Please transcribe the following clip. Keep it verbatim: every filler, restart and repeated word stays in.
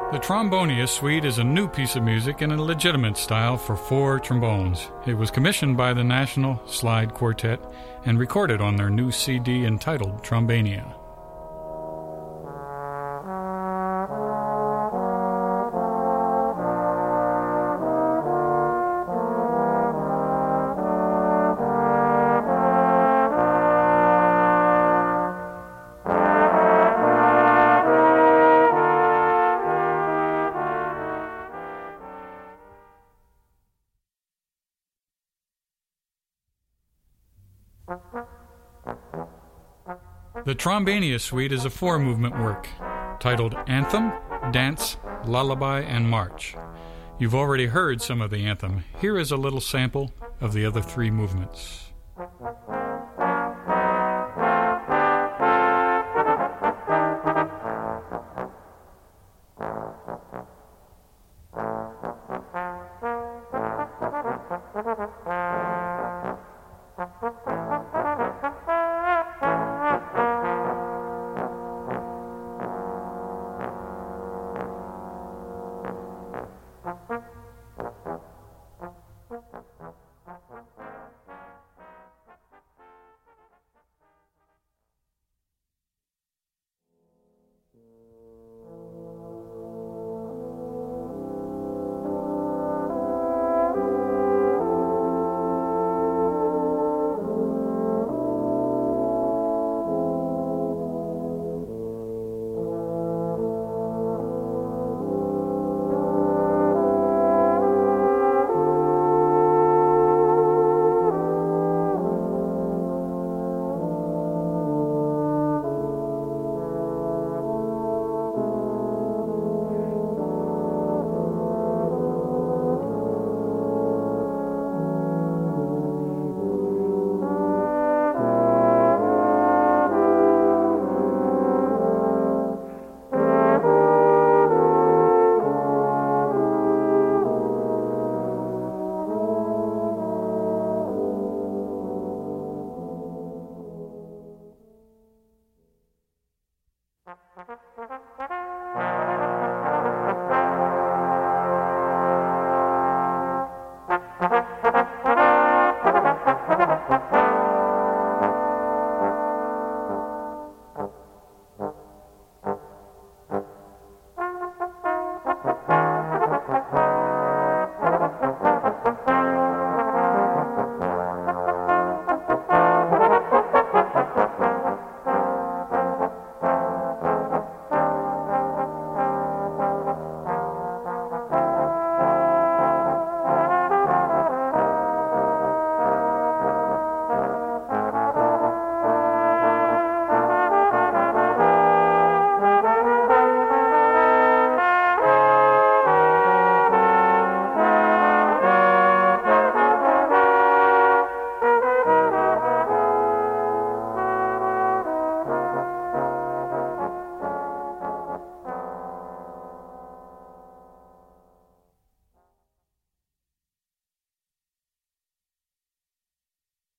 The Trombonia Suite is a new piece of music in a legitimate style for four trombones. It was commissioned by the National Slide Quartet and recorded on their new C D entitled Trombania. The Trombania Suite is a four-movement work titled Anthem, Dance, Lullaby, and March. You've already heard some of the anthem. Here is a little sample of the other three movements.